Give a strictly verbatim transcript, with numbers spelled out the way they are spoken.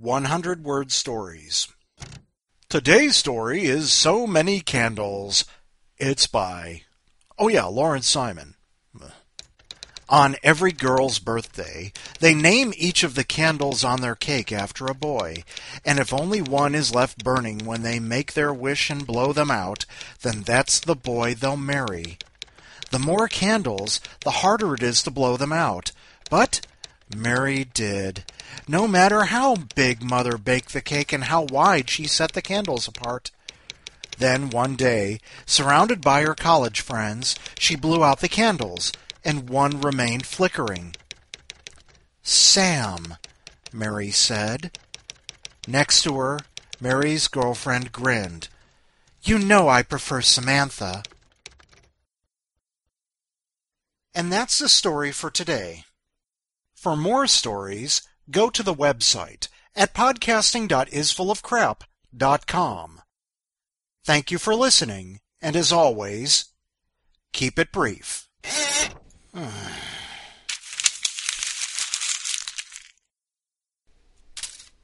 hundred word stories. Today's story is So Many Candles. It's by, oh yeah, Lawrence Simon. On every girl's birthday, they name each of the candles on their cake after a boy, and if only one is left burning when they make their wish and blow them out, then that's the boy they'll marry. The more candles, the harder it is to blow them out. But Mary did. No matter how big Mother baked the cake and how wide she set the candles apart. Then one day, surrounded by her college friends, she blew out the candles, and one remained flickering. "Sam," Mary said. Next to her, Mary's girlfriend grinned. "You know I prefer Samantha." And that's the story for today. For more stories, go to the website at podcasting dot isfullofcrap dot com. Thank you for listening, and as always, keep it brief.